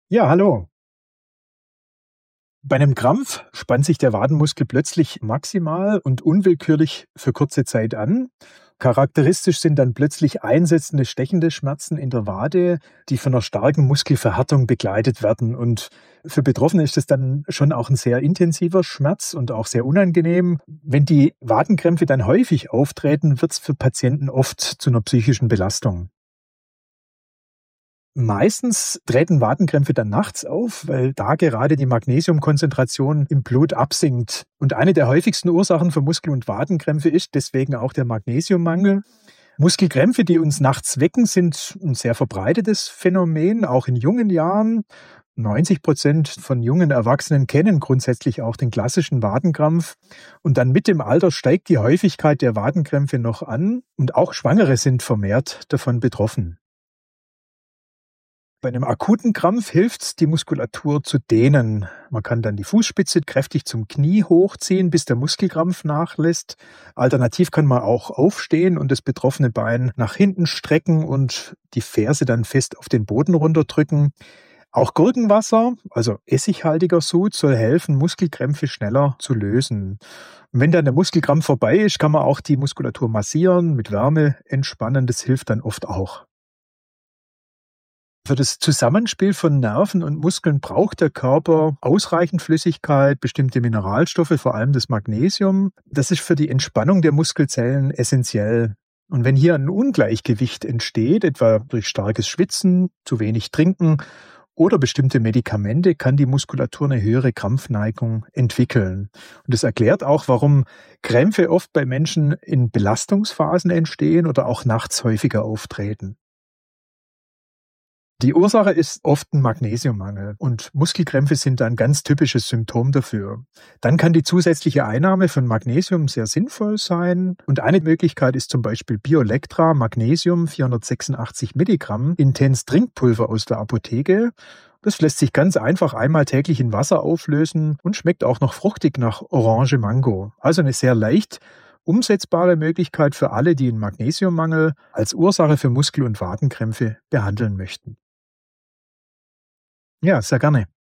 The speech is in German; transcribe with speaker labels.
Speaker 1: Ja, hallo. Bei einem Krampf spannt sich der Wadenmuskel plötzlich maximal und unwillkürlich für kurze Zeit an. Charakteristisch sind dann plötzlich einsetzende, stechende Schmerzen in der Wade, die von einer starken Muskelverhärtung begleitet werden. Und für Betroffene ist es dann schon auch ein sehr intensiver Schmerz und auch sehr unangenehm. Wenn die Wadenkrämpfe dann häufig auftreten, wird es für Patienten oft zu einer psychischen Belastung. Meistens treten Wadenkrämpfe dann nachts auf, weil da gerade die Magnesiumkonzentration im Blut absinkt. Und eine der häufigsten Ursachen für Muskel- und Wadenkrämpfe ist deswegen auch der Magnesiummangel. Muskelkrämpfe, die uns nachts wecken, sind ein sehr verbreitetes Phänomen, auch in jungen Jahren. 90% von jungen Erwachsenen kennen grundsätzlich auch den klassischen Wadenkrampf. Und dann mit dem Alter steigt die Häufigkeit der Wadenkrämpfe noch an und auch Schwangere sind vermehrt davon betroffen. Bei einem akuten Krampf hilft's, die Muskulatur zu dehnen. Man kann dann die Fußspitze kräftig zum Knie hochziehen, bis der Muskelkrampf nachlässt. Alternativ kann man auch aufstehen und das betroffene Bein nach hinten strecken und die Ferse dann fest auf den Boden runterdrücken. Auch Gurkenwasser, also essighaltiger Sud, soll helfen, Muskelkrämpfe schneller zu lösen. Und wenn dann der Muskelkrampf vorbei ist, kann man auch die Muskulatur massieren, mit Wärme entspannen. Das hilft dann oft auch. Für das Zusammenspiel von Nerven und Muskeln braucht der Körper ausreichend Flüssigkeit, bestimmte Mineralstoffe, vor allem das Magnesium. Das ist für die Entspannung der Muskelzellen essentiell. Und wenn hier ein Ungleichgewicht entsteht, etwa durch starkes Schwitzen, zu wenig Trinken oder bestimmte Medikamente, kann die Muskulatur eine höhere Krampfneigung entwickeln. Und das erklärt auch, warum Krämpfe oft bei Menschen in Belastungsphasen entstehen oder auch nachts häufiger auftreten. Die Ursache ist oft ein Magnesiummangel und Muskelkrämpfe sind ein ganz typisches Symptom dafür. Dann kann die zusätzliche Einnahme von Magnesium sehr sinnvoll sein und eine Möglichkeit ist zum Beispiel Biolectra Magnesium 486 Milligramm Intens Trinkpulver aus der Apotheke. Das lässt sich ganz einfach einmal täglich in Wasser auflösen und schmeckt auch noch fruchtig nach Orange Mango. Also eine sehr leicht umsetzbare Möglichkeit für alle, die einen Magnesiummangel als Ursache für Muskel- und Wadenkrämpfe behandeln möchten. Ja, sehr gerne.